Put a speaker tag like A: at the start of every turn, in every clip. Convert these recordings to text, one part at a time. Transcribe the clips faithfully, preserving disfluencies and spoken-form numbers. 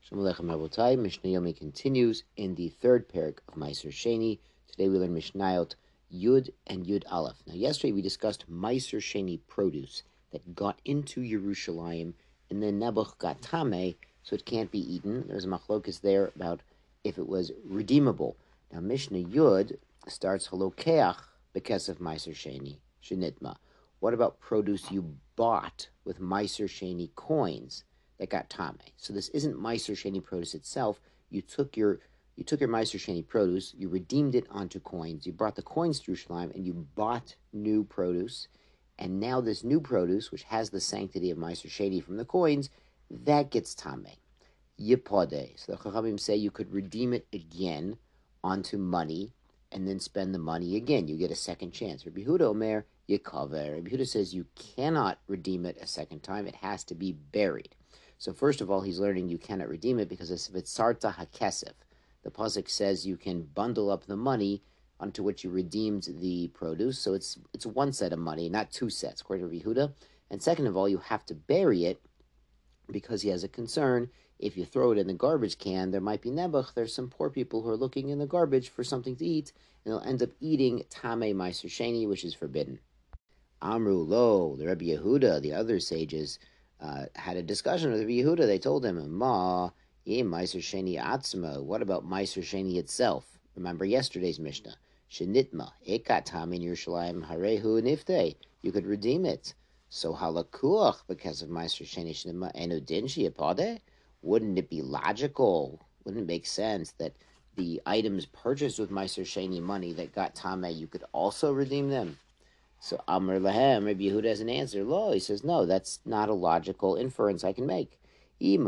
A: Shalom Aleichem Rabotai. Mishnah Yomi continues in the third parak of Meiser Sheni. Today we learn Mishnayot Yud and Yud Aleph. Now, yesterday we discussed Meiser Sheni produce that got into Yerushalayim, and then Nebuch got Tameh, so it can't be eaten. There's a machlokas there about if it was redeemable. Now, Mishnah Yud starts Halokeach Bekesef Meiser Sheni Shenitma. What about produce you bought with Meiser Sheni coins that got Tameh? So this isn't Meiser Sheni produce itself. You took your you took your Meiser Sheni produce, you redeemed it onto coins, you brought the coins to Yerushalayim, and you bought new produce. And now this new produce, which has the sanctity of Meiser Sheni from the coins, that gets Tameh. Yipode. So the Chachamim say you could redeem it again onto money and then spend the money again. You get a second chance. Rabbi Yehuda Omer Yikaver. Rabbi Yehuda says you cannot redeem it a second time. It has to be buried. So first of all, he's learning you cannot redeem it because if it's sarta hakesef, the pasuk says you can bundle up the money onto which you redeemed the produce. So it's it's one set of money, not two sets, according to Rabbi Yehuda. And second of all, you have to bury it because he has a concern. If you throw it in the garbage can, there might be nebuch. There's some poor people who are looking in the garbage for something to eat, and they'll end up eating tameh meiser sheni, which is forbidden. Amru lo, the Rabbi Yehuda, the other sages, uh, had a discussion with Rabbi Yehuda. They told him, Ma, ye meiser sheni atzma. What about meiser sheni itself? Remember yesterday's Mishnah. Shenitma, ekat tam in Yerushalayim harehu nifte. You could redeem it. So halakuach, because of meiser sheni shenitma enudin shiapade. Wouldn't it be logical? Wouldn't it make sense that the items purchased with Meiser Sheni money that got Tameh, you could also redeem them? So Amr Lahem, Rabbi Yehuda has an answer. Lo, he says, no, that's not a logical inference I can make. If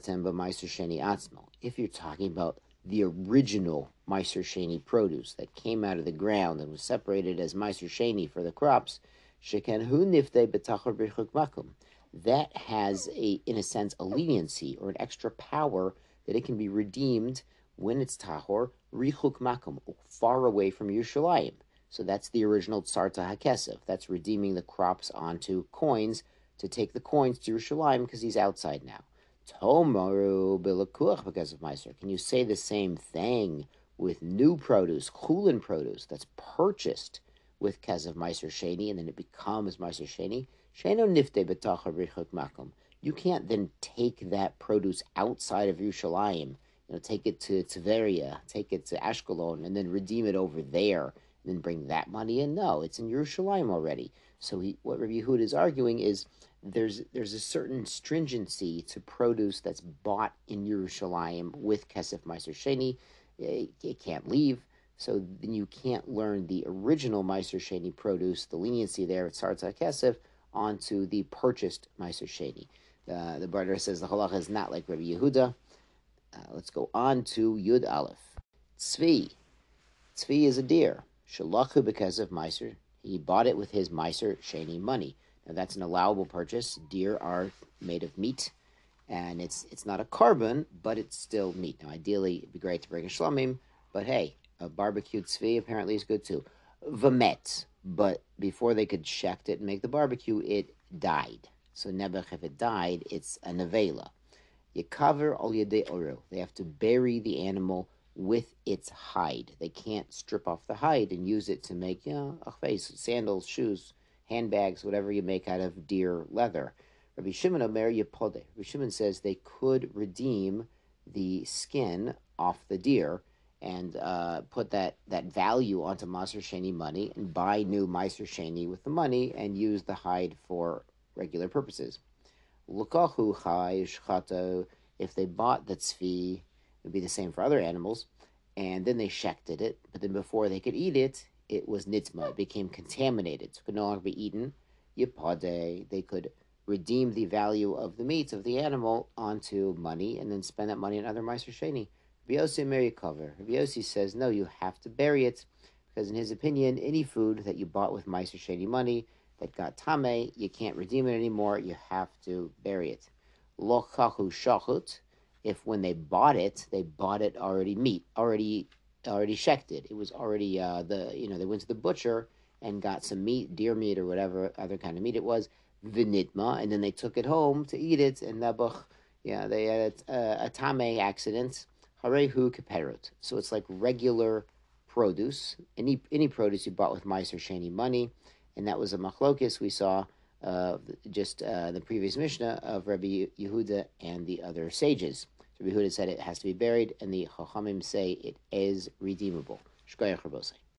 A: you're talking about the original Meiser Sheni produce that came out of the ground and was separated as Meiser Sheni for the crops, that has, a, in a sense, a leniency or an extra power that it can be redeemed when it's tahor, richuk makom, far away from Yerushalayim. So that's the original tsarta hakesef. That's redeeming the crops onto coins to take the coins to Yerushalayim because he's outside now. Tomaru bilakuach because of meiser. Can you say the same thing with new produce, chulin produce, that's purchased with kesef meiser sheni, and then it becomes meiser sheni? You can't then take that produce outside of Yerushalayim, you know, take it to Tveria, take it to Ashkelon, and then redeem it over there, and then bring that money in. No, it's in Yerushalayim already. So he, what Rabbi Yehuda is arguing is there's there's a certain stringency to produce that's bought in Yerushalayim with Kesef Meiser Sheni. It, it can't leave. So then you can't learn the original Meiser Sheni produce, the leniency there at Sarza Kesef, onto the purchased Meiser Sheni. Uh, the Barder says the halacha is not like Rabbi Yehuda. Uh, let's go on to Yud Aleph. Tzvi. Tzvi is a deer. Shalachu because of Meiser. He bought it with his Meiser Sheni money. Now that's an allowable purchase. Deer are made of meat, and it's it's not a carbon, but it's still meat. Now ideally it'd be great to bring a shlamim, but hey, a barbecued tzvi apparently is good too. Vamet. But before they could shecht it and make the barbecue, it died. So nebuch, if it died, it's a nevela. Yekaver al yedei oru. They have to bury the animal with its hide. They can't strip off the hide and use it to make, you know, achveis, sandals, shoes, handbags, whatever you make out of deer leather. Rabbi Shimon Omer Yepode. Rabbi Shimon says they could redeem the skin off the deer and uh, put that, that value onto Meiser Sheni money and buy new Meiser Sheni with the money and use the hide for regular purposes. Lukahu chai shchato, if they bought the tzvi, it would be the same for other animals, and then they shechted it, but then before they could eat it, it was nitma, it became contaminated, so it could no longer be eaten. Yipade, they could redeem the value of the meat of the animal onto money and then spend that money on other Meiser Sheni. Rabbi Yossi Meri cover. Rabbi Yossi says, no, you have to bury it, because in his opinion, any food that you bought with Meiser Sheni money that got Tameh, you can't redeem it anymore, you have to bury it. Lochahu shachut, if when they bought it, they bought it already meat, already already shechted. It was already, uh, the you know, they went to the butcher and got some meat, deer meat or whatever other kind of meat it was, vinitma, and then they took it home to eat it, and nebuch, Yeah, they had a, a tame accident. Harehu keperot. So it's like regular produce, any any produce you bought with Meiser Sheni money, and that was a machlokis we saw uh, just uh, the previous Mishnah of Rabbi Yehuda and the other sages. So Rabbi Yehuda said it has to be buried, and the Chachamim say it is redeemable. Shkoyach Rabosai.